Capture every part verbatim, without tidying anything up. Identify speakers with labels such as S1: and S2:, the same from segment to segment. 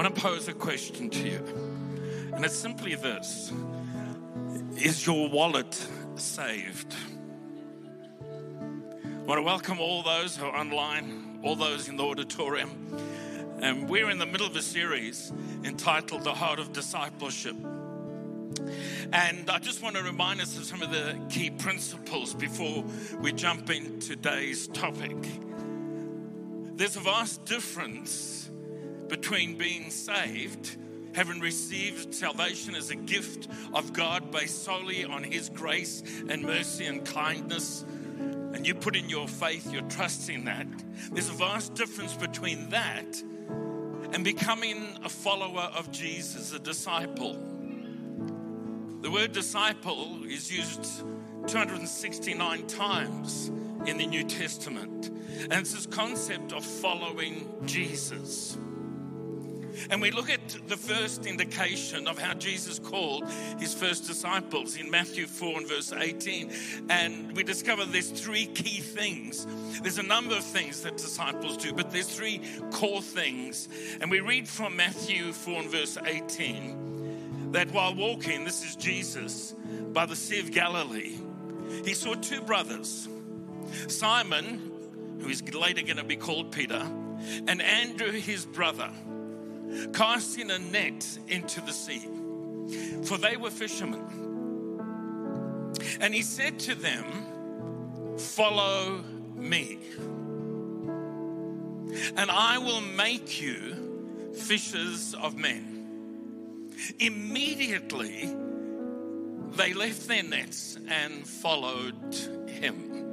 S1: want to pose a question to you, and it's simply this. Is your wallet saved? I want to welcome all those who are online, all those in the auditorium. And we're in the middle of a series entitled The Heart of Discipleship. And I just want to remind us of some of the key principles before we jump into today's topic. There's a vast difference between being saved, having received salvation as a gift of God based solely on His grace and mercy and kindness, and you put in your faith, your trust in that. There's a vast difference between that and becoming a follower of Jesus, a disciple. The word disciple is used two hundred sixty-nine times in the New Testament. And it's this concept of following Jesus. And we look at the first indication of how Jesus called his first disciples in Matthew four and verse eighteen. And we discover there's three key things. There's a number of things that disciples do, but there's three core things. And we read from Matthew four and verse eighteen that while walking, this is Jesus, by the Sea of Galilee, he saw two brothers, Simon, who is later going to be called Peter, and Andrew, his brother, casting a net into the sea, for they were fishermen. And he said to them, "Follow me, and I will make you fishers of men." Immediately, they left their nets and followed him.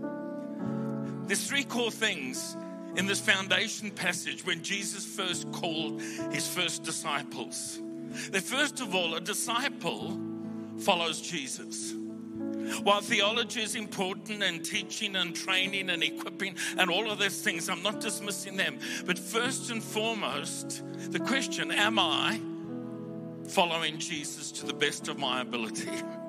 S1: There's three core things in this foundation passage when Jesus first called his first disciples. That first of all, a disciple follows Jesus. While theology is important and teaching and training and equipping and all of those things, I'm not dismissing them. But first and foremost, the question, am I following Jesus to the best of my ability?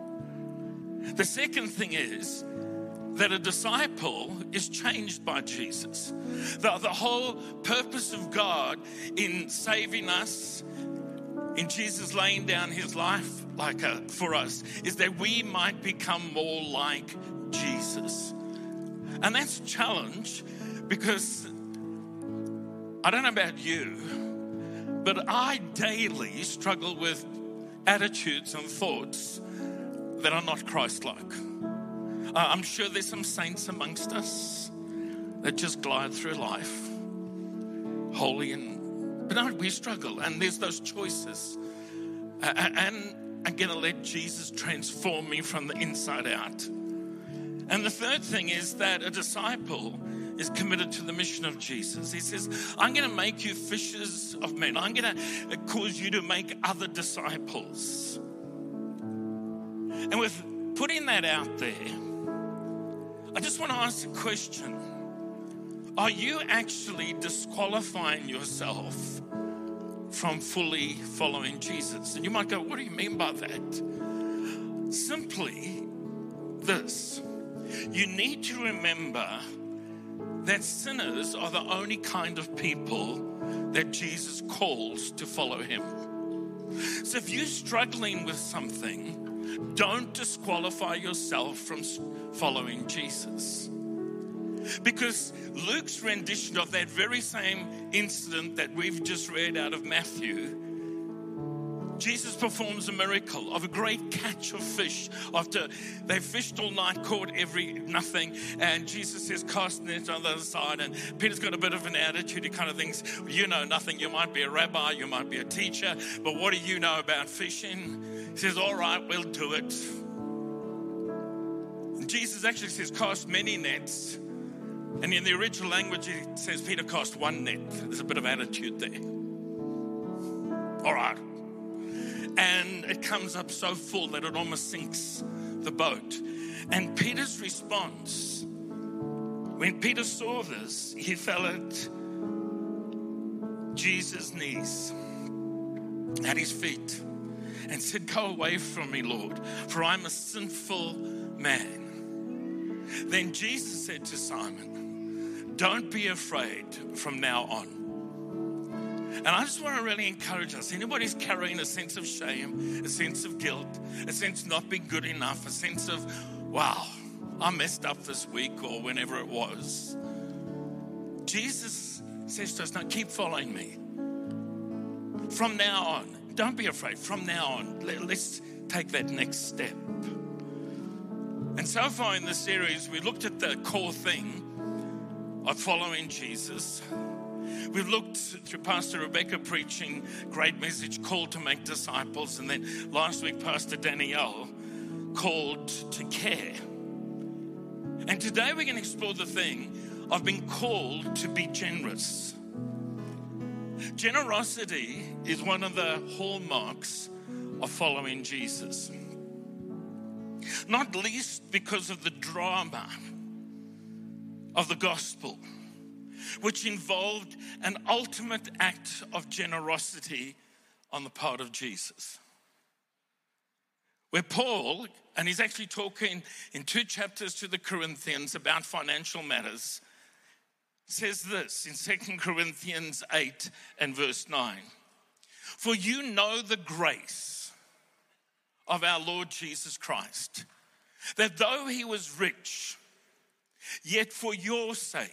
S1: The second thing is that a disciple is changed by Jesus. The, the whole purpose of God in saving us, in Jesus laying down his life like a, for us, is that we might become more like Jesus. And that's a challenge because I don't know about you, but I daily struggle with attitudes and thoughts that are not Christ-like. I'm sure there's some saints amongst us that just glide through life, holy, and but no, we struggle, and there's those choices. Uh, and I'm going to let Jesus transform me from the inside out. And the third thing is that a disciple is committed to the mission of Jesus. He says, I'm going to make you fishers of men. I'm going to cause you to make other disciples. And with putting that out there, I just want to ask a question. Are you actually disqualifying yourself from fully following Jesus? And you might go, what do you mean by that? Simply this. You need to remember that sinners are the only kind of people that Jesus calls to follow him. So if you're struggling with something, don't disqualify yourself from following Jesus. Because Luke's rendition of that very same incident that we've just read out of Matthew, Jesus performs a miracle of a great catch of fish. After they fished all night, caught every nothing, and Jesus says, cast the net on the other side. And Peter's got a bit of an attitude. He kind of thinks, you know nothing. You might be a rabbi, you might be a teacher, but what do you know about fishing? He says, all right, we'll do it. And Jesus actually says, cast many nets. And in the original language, it says Peter cast one net. There's a bit of attitude there. All right. And it comes up so full that it almost sinks the boat. And Peter's response, when Peter saw this, he fell at Jesus' knees, at his feet, and said, go away from me, Lord, for I'm a sinful man. Then Jesus said to Simon, don't be afraid from now on. And I just want to really encourage us. Anybody's carrying a sense of shame, a sense of guilt, a sense of not being good enough, a sense of, wow, I messed up this week or whenever it was. Jesus says to us, no, keep following me. From now on, don't be afraid. From now on, let's take that next step. And so far in this series, we looked at the core thing of following Jesus. We've looked through Pastor Rebecca preaching great message, called to make disciples. And then last week, Pastor Danielle called to care. And today we're going to explore the thing of being called to be generous. Generosity is one of the hallmarks of following Jesus. Not least because of the drama of the gospel, which involved an ultimate act of generosity on the part of Jesus. Where Paul, and he's actually talking in two chapters to the Corinthians about financial matters, says this in Second Corinthians eight and verse nine. For you know the grace of our Lord Jesus Christ, that though he was rich, yet for your sake,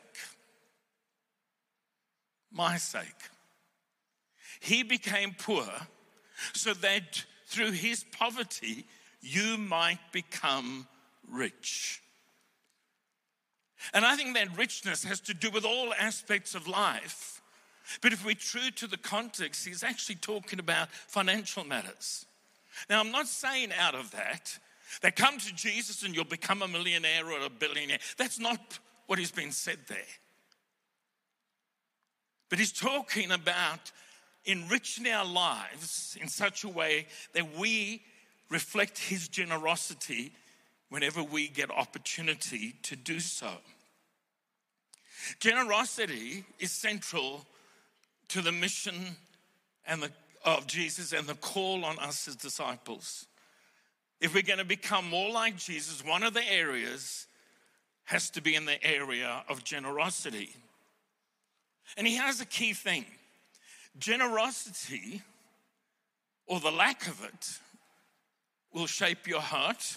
S1: my sake, he became poor, so that through his poverty you might become rich. And I think that richness has to do with all aspects of life. But if we're true to the context, he's actually talking about financial matters. Now, I'm not saying out of that, that come to Jesus and you'll become a millionaire or a billionaire. That's not what has been said there. But he's talking about enriching our lives in such a way that we reflect his generosity whenever we get opportunity to do so. Generosity is central to the mission and the, of Jesus and the call on us as disciples. If we're going to become more like Jesus, one of the areas has to be in the area of generosity. And he has a key thing. Generosity, or the lack of it, will shape your heart.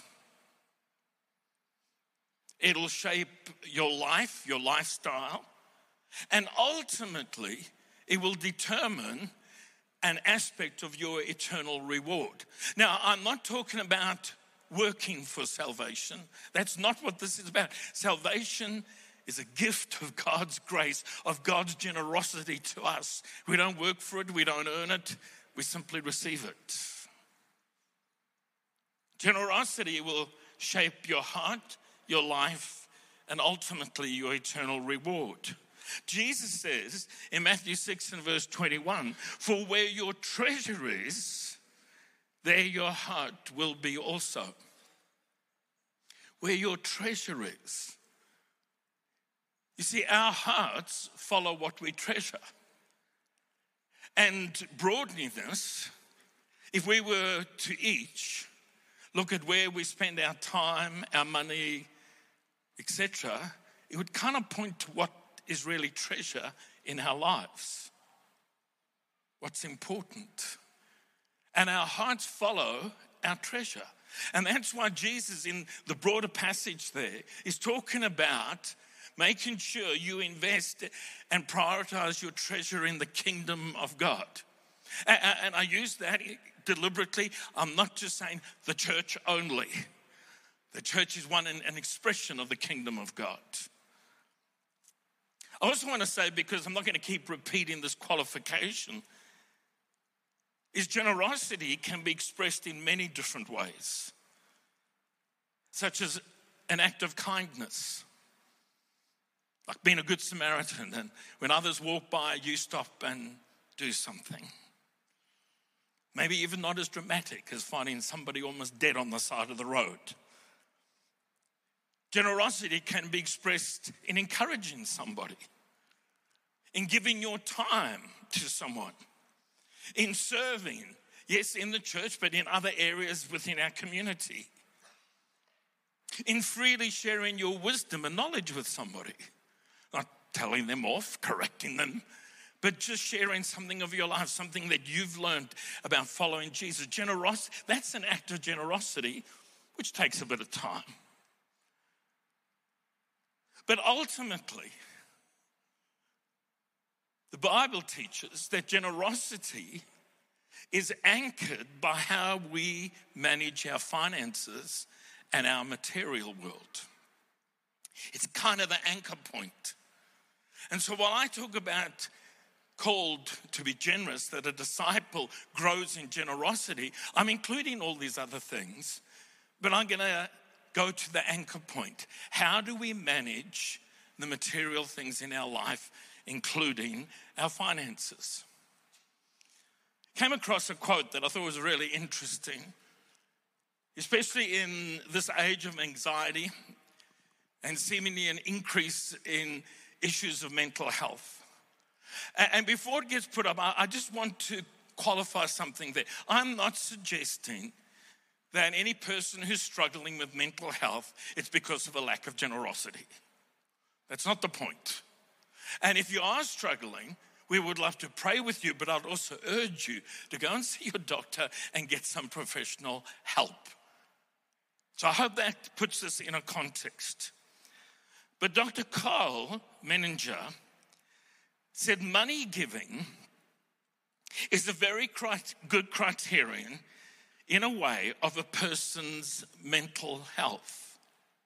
S1: It'll shape your life, your lifestyle. And ultimately, it will determine an aspect of your eternal reward. Now, I'm not talking about working for salvation. That's not what this is about. Salvation is a gift of God's grace, of God's generosity to us. We don't work for it, we don't earn it, we simply receive it. Generosity will shape your heart, your life, and ultimately your eternal reward. Jesus says in Matthew six and verse twenty-one, for where your treasure is, there your heart will be also. Where your treasure is. You see, our hearts follow what we treasure. And broadening this, if we were to each look at where we spend our time, our money, et cetera, it would kind of point to what is really treasure in our lives. What's important. And our hearts follow our treasure. And that's why Jesus, in the broader passage there, is talking about making sure you invest and prioritize your treasure in the kingdom of God. And I use that deliberately. I'm not just saying the church only. The church is one an expression of the kingdom of God. I also want to say, because I'm not going to keep repeating this qualification, is generosity can be expressed in many different ways, such as an act of kindness. Like being a good Samaritan, and when others walk by, you stop and do something. Maybe even not as dramatic as finding somebody almost dead on the side of the road. Generosity can be expressed in encouraging somebody, in giving your time to someone, in serving, yes, in the church, but in other areas within our community, in freely sharing your wisdom and knowledge with somebody. Not telling them off, correcting them, but just sharing something of your life, something that you've learned about following Jesus. Generosity, that's an act of generosity, which takes a bit of time. But ultimately, the Bible teaches that generosity is anchored by how we manage our finances and our material world. It's kind of the anchor point. And so while I talk about called to be generous, that a disciple grows in generosity, I'm including all these other things, but I'm going to go to the anchor point. How do we manage the material things in our life, including our finances? Came across a quote that I thought was really interesting, especially in this age of anxiety and seemingly an increase in issues of mental health. And before it gets put up, I just want to qualify something there. I'm not suggesting that any person who's struggling with mental health, it's because of a lack of generosity. That's not the point. And if you are struggling, we would love to pray with you, but I'd also urge you to go and see your doctor and get some professional help. So I hope that puts this in a context. But Doctor Carl Menninger said money giving is a very good criterion in a way of a person's mental health.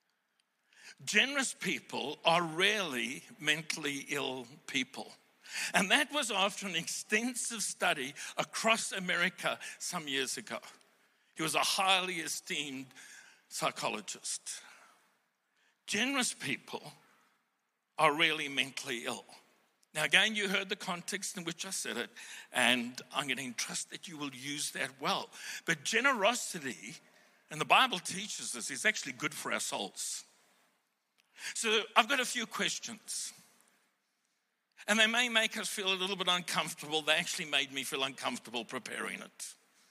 S1: Generous people are rarely mentally ill people. And that was after an extensive study across America some years ago. He was a highly esteemed psychologist. Generous people are rarely mentally ill. Now, again, you heard the context in which I said it, and I'm going to entrust that you will use that well. But generosity, and the Bible teaches us, is actually good for our souls. So I've got a few questions. And they may make us feel a little bit uncomfortable. They actually made me feel uncomfortable preparing it.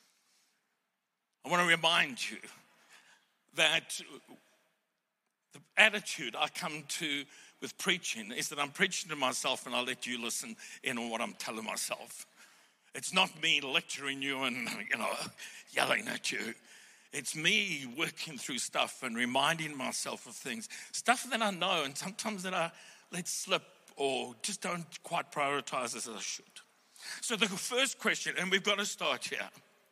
S1: I want to remind you that the attitude I come to with preaching is that I'm preaching to myself and I'll let you listen in on what I'm telling myself. It's not me lecturing you and, you know, yelling at you. It's me working through stuff and reminding myself of things, stuff that I know and sometimes that I let slip or just don't quite prioritize as I should. So the first question, and we've got to start here.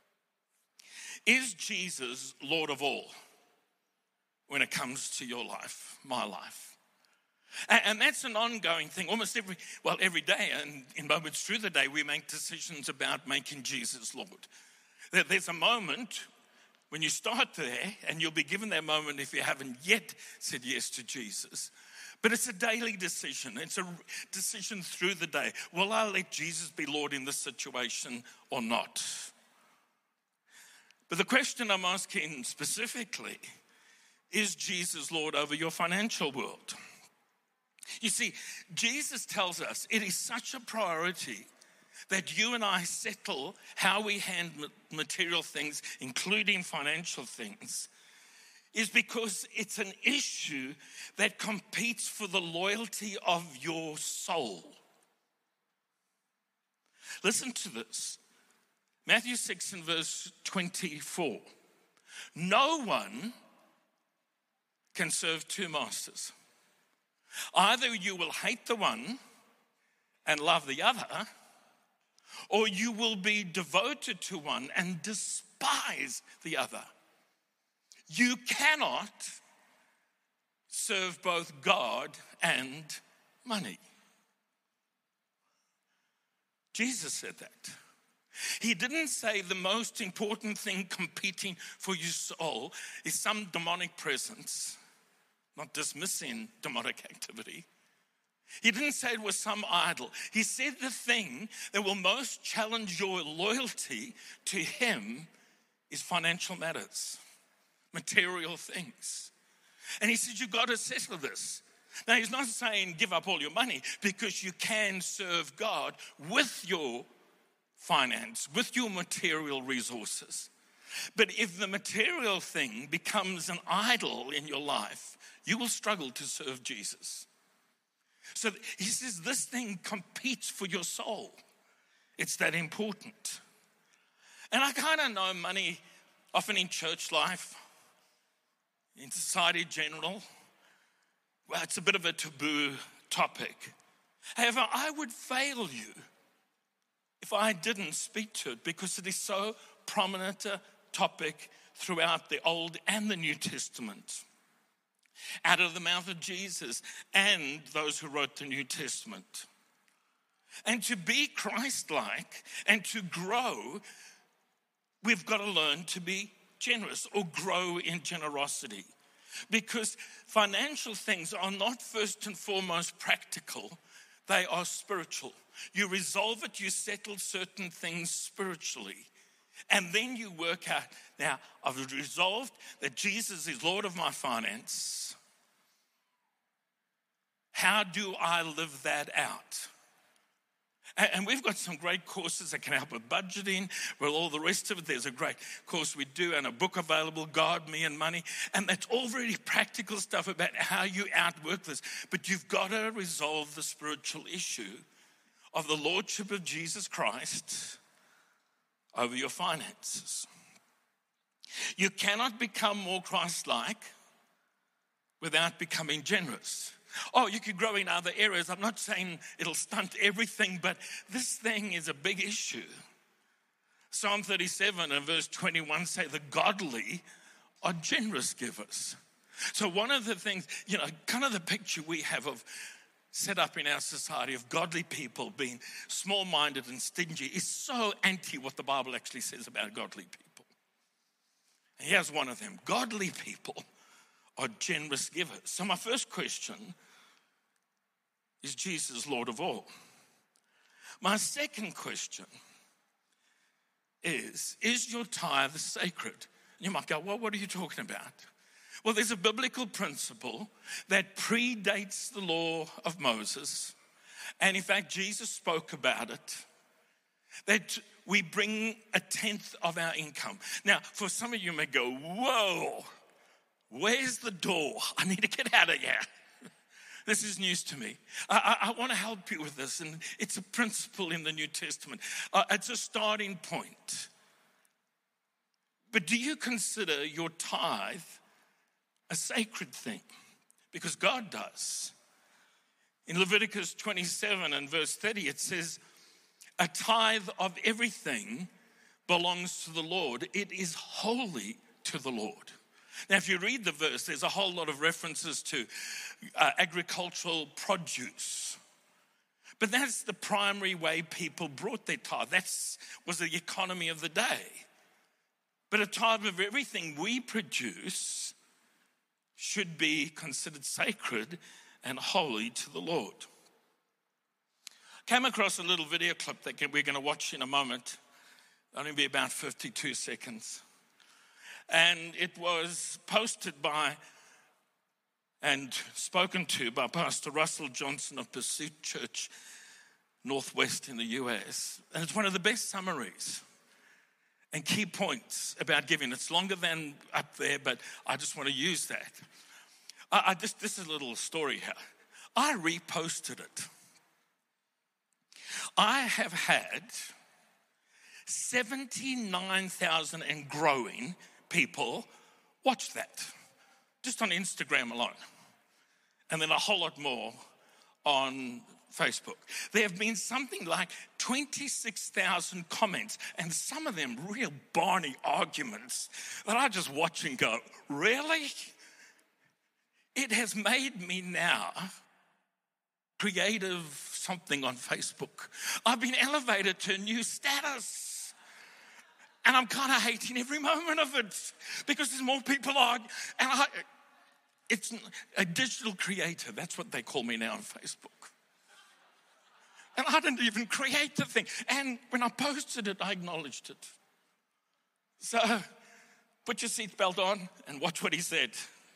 S1: Is Jesus Lord of all when it comes to your life, my life? And that's an ongoing thing. Almost every, well, every day and in moments through the day, we make decisions about making Jesus Lord. There's a moment when you start there, and you'll be given that moment if you haven't yet said yes to Jesus. But it's a daily decision. It's a decision through the day. Will I let Jesus be Lord in this situation or not? But the question I'm asking specifically, is Jesus Lord over your financial world? You see, Jesus tells us it is such a priority that you and I settle how we handle material things, including financial things, is because it's an issue that competes for the loyalty of your soul. Listen to this. Matthew six and verse twenty-four. No one can serve two masters. Either you will hate the one and love the other, or you will be devoted to one and despise the other. You cannot serve both God and money. Jesus said that. He didn't say the most important thing competing for your soul is some demonic presence. Not dismissing demonic activity. He didn't say it was some idol. He said the thing that will most challenge your loyalty to him is financial matters, material things. And he said, you've got to settle this. Now, he's not saying give up all your money, because you can serve God with your finance, with your material resources. But if the material thing becomes an idol in your life, you will struggle to serve Jesus. So he says this thing competes for your soul. It's that important. And I kind of know money, often in church life, in society in general, well, it's a bit of a taboo topic. However, I would fail you if I didn't speak to it, because it is so prominent a topic throughout the Old and the New Testament. Out of the mouth of Jesus and those who wrote the New Testament. And to be Christ-like and to grow, we've got to learn to be generous or grow in generosity. Because financial things are not first and foremost practical, they are spiritual. You resolve it, you settle certain things spiritually. And then you work out, now I've resolved that Jesus is Lord of my finance. How do I live that out? And we've got some great courses that can help with budgeting, with all the rest of it. There's a great course we do and a book available, God, Me and Money. And that's all very practical stuff about how you outwork this. But you've got to resolve the spiritual issue of the Lordship of Jesus Christ over your finances. You cannot become more Christ-like without becoming generous. Oh, you could grow in other areas. I'm not saying it'll stunt everything, but this thing is a big issue. Psalm thirty-seven and verse twenty-one say the godly are generous givers. So one of the things, you know, kind of the picture we have of set up in our society of godly people being small-minded and stingy is so anti what the Bible actually says about godly people. And here's one of them. Godly people are generous givers. So my first question is, Jesus Lord of all? My second question is, is your tithe sacred? You might go, well, what are you talking about? Well, there's a biblical principle that predates the law of Moses. And in fact, Jesus spoke about it, that we bring a tenth of our income. Now, for some of you may go, whoa, where's the door? I need to get out of here. This is news to me. I, I, I want to help you with this, and it's a principle in the New Testament. Uh, it's a starting point. But do you consider your tithe a sacred thing? Because God does. In Leviticus twenty-seven and verse thirty, it says, a tithe of everything belongs to the Lord. It is holy to the Lord. Now, if you read the verse, there's a whole lot of references to uh, agricultural produce. But that's the primary way people brought their tithe. That was the economy of the day. But a tithe of everything we produce should be considered sacred and holy to the Lord. Came across a little video clip that we're going to watch in a moment. It'll only be about fifty-two seconds. And it was posted by and spoken to by Pastor Russell Johnson of Pursuit Church, Northwest in the U S. And it's one of the best summaries and key points about giving. It's longer than up there, but I just want to use that. I, I just, this is a little story here. I reposted it. I have had seventy-nine thousand and growing people watch that, just on Instagram alone. And then a whole lot more on Facebook. There have been something like twenty-six thousand comments, and some of them real Barney arguments that I just watch and go, really? It has made me now creative something on Facebook. I've been elevated to a new status. And I'm kind of hating every moment of it because there's more people on. And I, it's a digital creator. That's what they call me now on Facebook. And I didn't even create the thing. And when I posted it, I acknowledged it. So put your seatbelt on and watch what he said.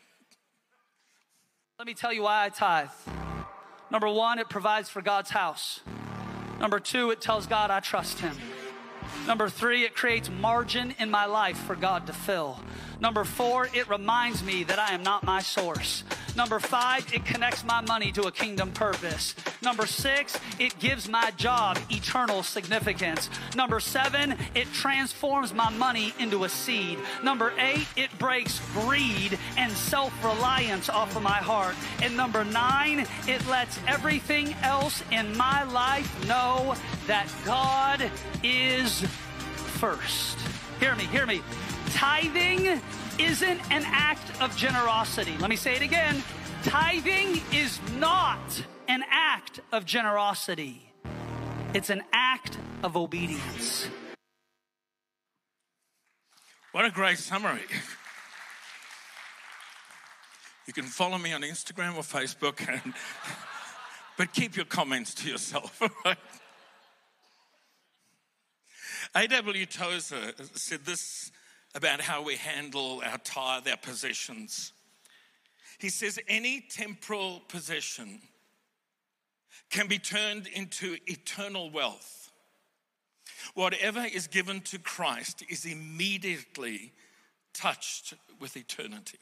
S2: Let me tell you why I tithe. Number one, it provides for God's house. Number two, it tells God I trust him. Number three, it creates margin in my life for God to fill. Number four, it reminds me that I am not my source. Number five, it connects my money to a kingdom purpose. Number six, it gives my job eternal significance. Number seven, it transforms my money into a seed. Number eight, it breaks greed and self-reliance off of my heart. And number nine, it lets everything else in my life know that God is first. Hear me, hear me. Tithing isn't an act of generosity. Let me say it again. Tithing is not an act of generosity. It's an act of obedience.
S1: What a great summary. You can follow me on Instagram or Facebook, and, but keep your comments to yourself, all right? A W Tozer said this about how we handle our tithe, our possessions. He says, any temporal possession can be turned into eternal wealth. Whatever is given to Christ is immediately touched with eternity.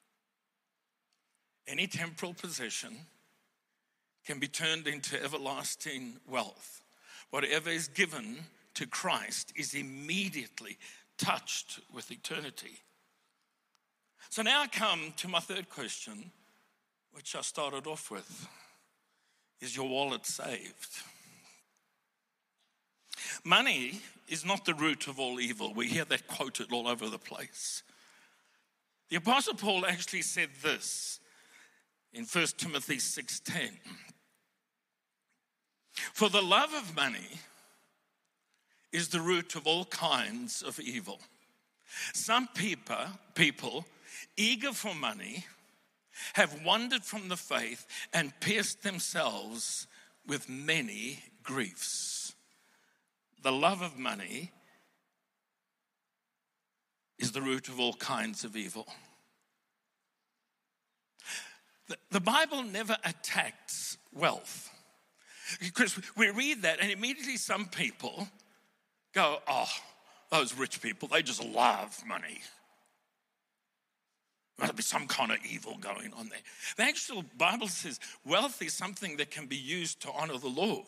S1: Any temporal possession can be turned into everlasting wealth. Whatever is given to Christ is immediately touched with eternity. So now I come to my third question, which I started off with. Is your wallet saved? Money is not the root of all evil. We hear that quoted all over the place. The Apostle Paul actually said this in First Timothy six ten. For the love of money is the root of all kinds of evil. Some people, people eager for money have wandered from the faith and pierced themselves with many griefs. The love of money is the root of all kinds of evil. The, the Bible never attacks wealth. Because we read that and immediately some people go, oh, those rich people, they just love money. There'll be some kind of evil going on there. The actual Bible says wealth is something that can be used to honor the Lord.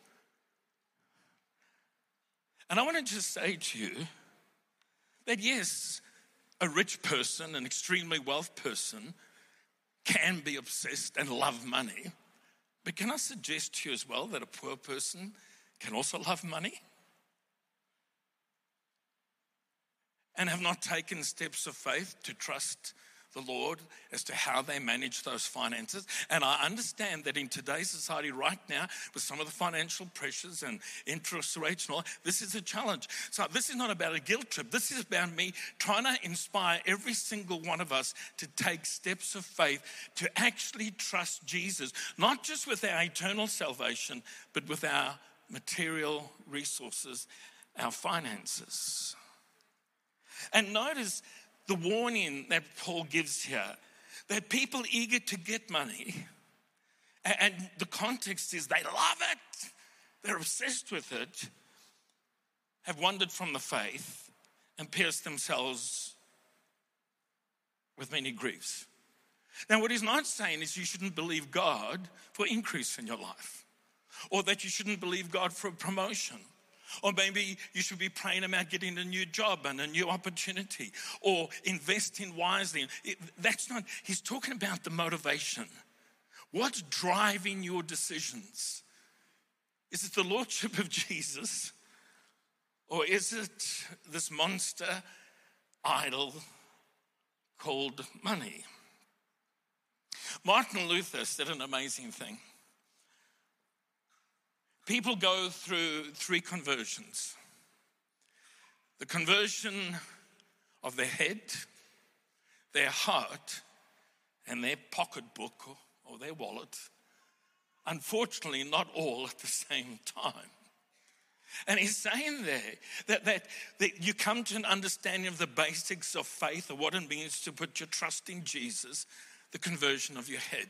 S1: And I want to just say to you that yes, a rich person, an extremely wealthy person can be obsessed and love money. But can I suggest to you as well that a poor person can also love money? And have not taken steps of faith to trust the Lord as to how they manage those finances. And I understand that in today's society right now, with some of the financial pressures and interest rates and all, this is a challenge. So this is not about a guilt trip. This is about me trying to inspire every single one of us to take steps of faith, to actually trust Jesus, not just with our eternal salvation, but with our material resources, our finances. And notice the warning that Paul gives here, that people eager to get money, and the context is they love it, they're obsessed with it, have wandered from the faith and pierced themselves with many griefs. Now, what he's not saying is you shouldn't believe God for increase in your life, or that you shouldn't believe God for a promotion. Or maybe you should be praying about getting a new job and a new opportunity, or investing wisely. It, that's not, he's talking about the motivation. What's driving your decisions? Is it the Lordship of Jesus? Or is it this monster idol called money? Martin Luther said an amazing thing. People go through three conversions. The conversion of their head, their heart, and their pocketbook or their wallet. Unfortunately, not all at the same time. And he's saying there that, that, that you come to an understanding of the basics of faith, or what it means to put your trust in Jesus, the conversion of your head.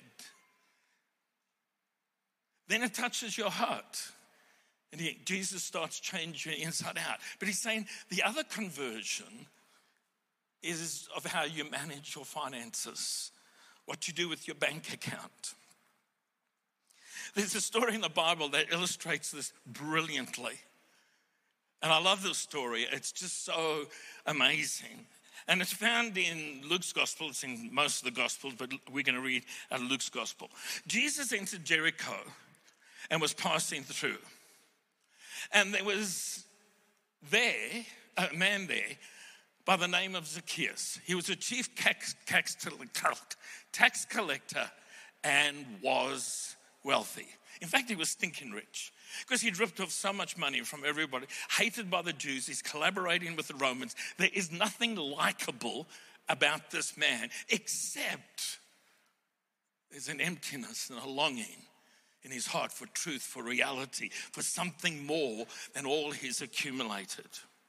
S1: Then it touches your heart. And he, Jesus starts changing you inside out. But he's saying the other conversion is of how you manage your finances, what you do with your bank account. There's a story in the Bible that illustrates this brilliantly. And I love this story. It's just so amazing. And it's found in Luke's gospel. It's in most of the gospels, but we're going to read out of Luke's gospel. Jesus entered Jericho and was passing through. And there was there, a man there, by the name of Zacchaeus. He was a chief tax, tax, tax collector and was wealthy. In fact, he was stinking rich because he'd ripped off so much money from everybody, hated by the Jews. He's collaborating with the Romans. There is nothing likable about this man except there's an emptiness and a longing in his heart for truth, for reality, for something more than all he's accumulated.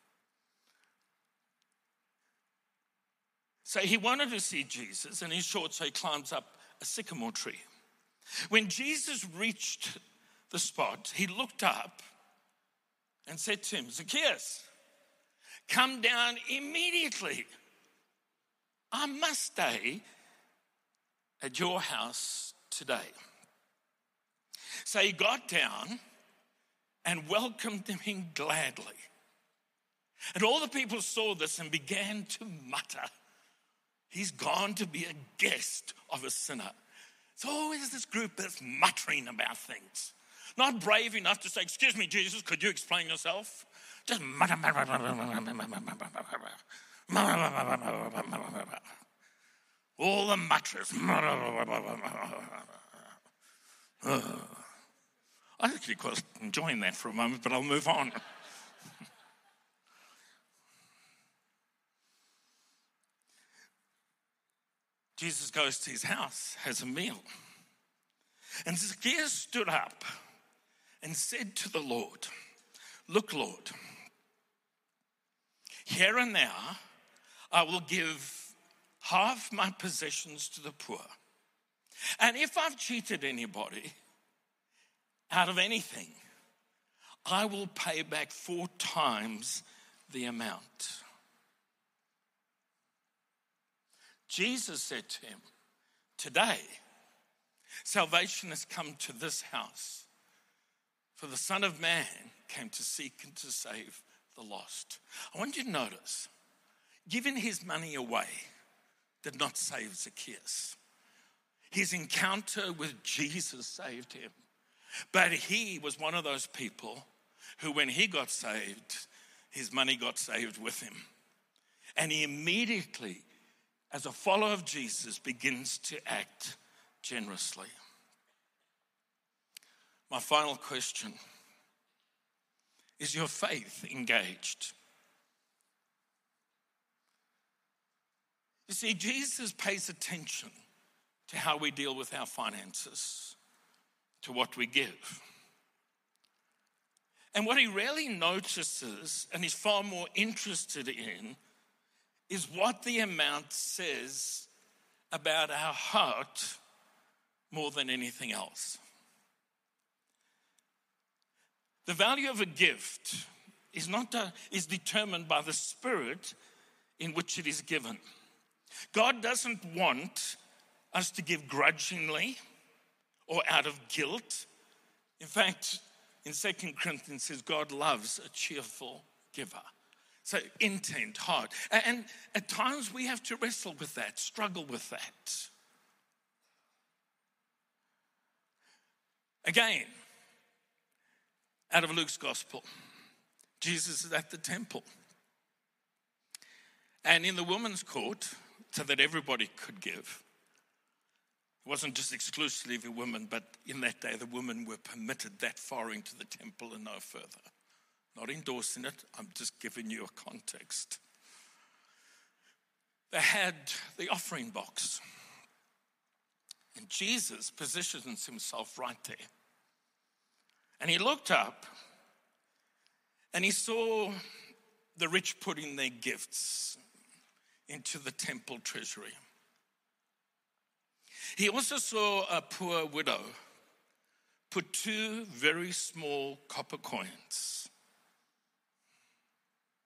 S1: So he wanted to see Jesus, and he's short, so he climbs up a sycamore tree. When Jesus reached the spot, he looked up and said to him, Zacchaeus, come down immediately. I must stay at your house today. So he got down and welcomed him gladly. And all the people saw this and began to mutter, he's gone to be a guest of a sinner. It's always this group that's muttering about things. Not brave enough to say, excuse me, Jesus, could you explain yourself? Just mutter. All the mutters. I actually was enjoying that for a moment, but I'll move on. Jesus goes to his house, has a meal. And Zacchaeus stood up and said to the Lord, look, Lord, here and now I will give half my possessions to the poor. And if I've cheated anybody out of anything, I will pay back four times the amount. Jesus said to him, today, salvation has come to this house, for the Son of Man came to seek and to save the lost. I want you to notice, giving his money away did not save Zacchaeus. His encounter with Jesus saved him. But he was one of those people who, when he got saved, his money got saved with him. And he immediately, as a follower of Jesus, begins to act generously. My final question, is your faith engaged? You see, Jesus pays attention to how we deal with our finances, to what we give. And what he really notices and is far more interested in is what the amount says about our heart more than anything else. The value of a gift is not a, is determined by the spirit in which it is given. God doesn't want us to give grudgingly or out of guilt. In fact, in Second Corinthians it says God loves a cheerful giver. So intent, heart. And at times we have to wrestle with that, struggle with that. Again, out of Luke's gospel, Jesus is at the temple. And in the women's court, so that everybody could give, it wasn't just exclusively for women, but in that day the women were permitted that far into the temple and no further. Not endorsing it, I'm just giving you a context. They had the offering box. And Jesus positions himself right there. And he looked up and he saw the rich putting their gifts into the temple treasury. He also saw a poor widow put two very small copper coins.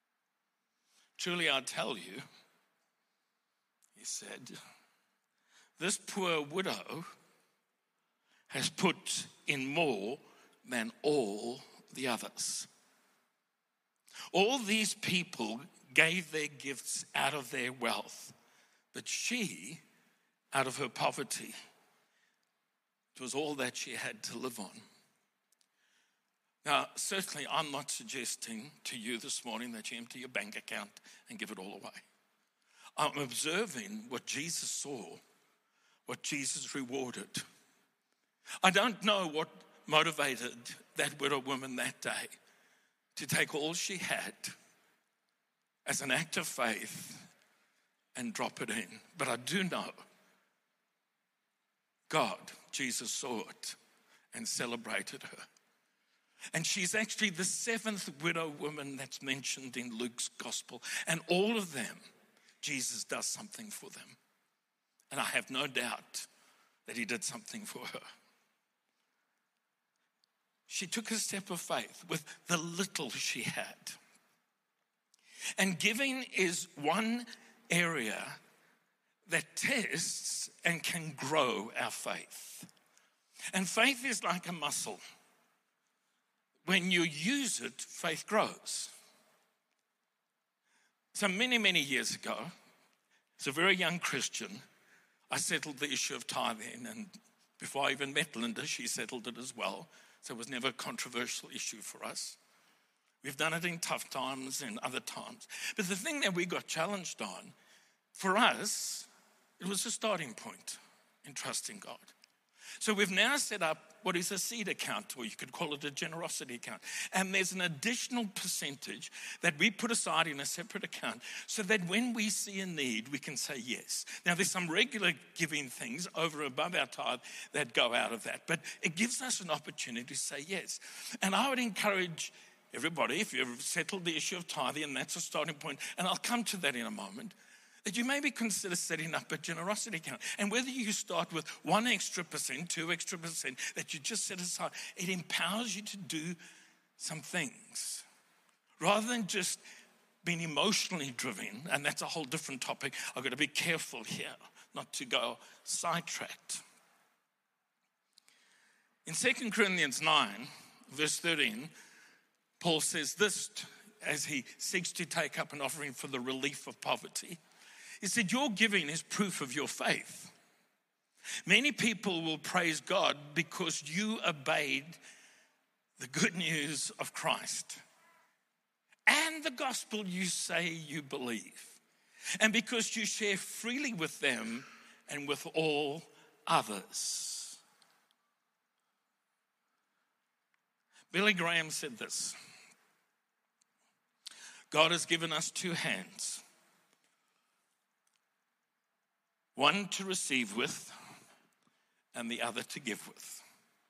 S1: Truly, I tell you, he said, this poor widow has put in more than all the others. All these people gave their gifts out of their wealth, but she, out of her poverty, it was all that she had to live on. Now, certainly I'm not suggesting to you this morning that you empty your bank account and give it all away. I'm observing what Jesus saw, what Jesus rewarded. I don't know what motivated that widow woman that day to take all she had as an act of faith and drop it in. But I do know God, Jesus saw it and celebrated her. And she's actually the seventh widow woman that's mentioned in Luke's gospel. And all of them, Jesus does something for them. And I have no doubt that he did something for her. She took a step of faith with the little she had. And giving is one area that tests and can grow our faith. And faith is like a muscle. When you use it, faith grows. So many, many years ago, as a very young Christian, I settled the issue of tithing. And before I even met Linda, she settled it as well. So it was never a controversial issue for us. We've done it in tough times and other times. But the thing that we got challenged on, for us, it was a starting point in trusting God. So we've now set up what is a seed account, or you could call it a generosity account. And there's an additional percentage that we put aside in a separate account so that when we see a need, we can say yes. Now, there's some regular giving things over and above our tithe that go out of that, but it gives us an opportunity to say yes. And I would encourage everybody, if you've settled the issue of tithing, and that's a starting point, and I'll come to that in a moment, that you maybe consider setting up a generosity account. And whether you start with one extra percent, two extra percent, that you just set aside, it empowers you to do some things. Rather than just being emotionally driven, and that's a whole different topic. I've got to be careful here not to go sidetracked. In Second Corinthians nine, verse thirteen, Paul says this as he seeks to take up an offering for the relief of poverty. He said, your giving is proof of your faith. Many people will praise God because you obeyed the good news of Christ and the gospel you say you believe, and because you share freely with them and with all others. Billy Graham said this: God has given us two hands, one to receive with and the other to give with.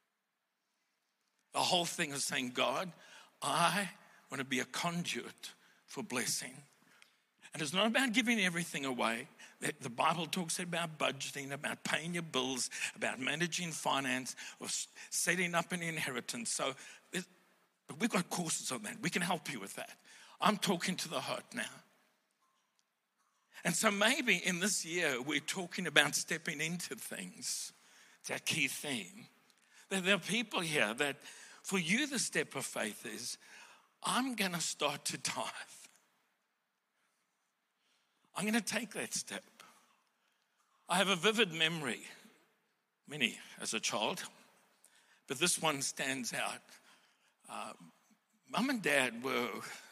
S1: The whole thing is saying, God, I want to be a conduit for blessing. And it's not about giving everything away. The Bible talks about budgeting, about paying your bills, about managing finance, or setting up an inheritance. So we've got courses on that. We can help you with that. I'm talking to the heart now. And so maybe in this year, we're talking about stepping into things. It's our key theme. There are people here that for you, the step of faith is, I'm going to start to tithe. I'm going to take that step. I have a vivid memory, many as a child, but this one stands out. Uh, Mum and Dad were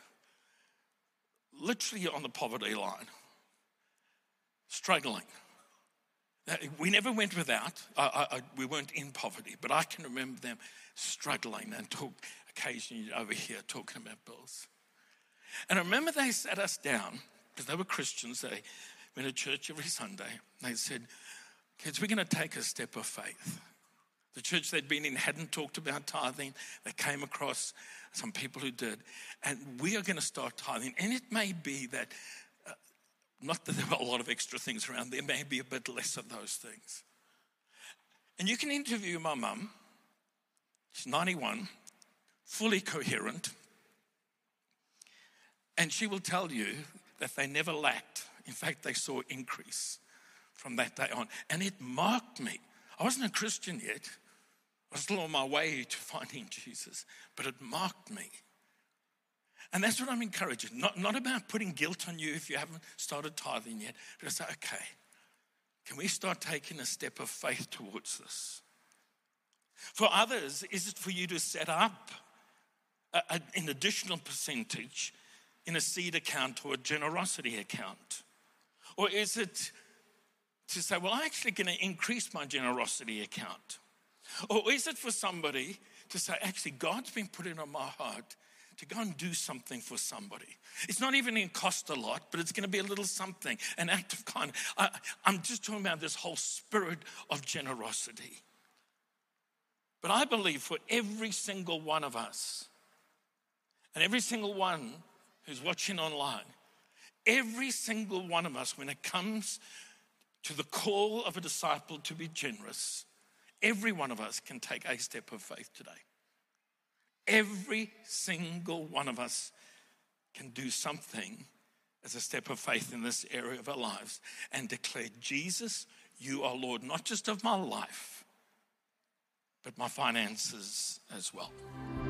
S1: literally on the poverty line, struggling. We never went without. I, I, we weren't in poverty, but I can remember them struggling and talk occasionally over here talking about bills. And I remember they sat us down, because they were Christians. They went to church every Sunday. They said, kids, we're going to take a step of faith. The church they'd been in hadn't talked about tithing. They came across some people who did. And we are going to start tithing. And it may be that, uh, not that there were a lot of extra things around, there may be a bit less of those things. And you can interview my mum. She's ninety-one, fully coherent. And she will tell you that they never lacked. In fact, they saw increase from that day on. And it marked me. I wasn't a Christian yet. I was still on my way to finding Jesus, but it marked me. And that's what I'm encouraging. Not, not about putting guilt on you if you haven't started tithing yet, but to say, okay, can we start taking a step of faith towards this? For others, is it for you to set up a, a, an additional percentage in a seed account or a generosity account? Or is it to say, well, I'm actually going to increase my generosity account? Or is it for somebody to say, actually, God's been putting on my heart to go and do something for somebody? It's not even going to cost a lot, but it's going to be a little something, an act of kindness. I, I'm just talking about this whole spirit of generosity. But I believe for every single one of us, and every single one who's watching online, every single one of us, when it comes to the call of a disciple to be generous, every one of us can take a step of faith today. Every single one of us can do something as a step of faith in this area of our lives and declare, Jesus, you are Lord, not just of my life, but my finances as well.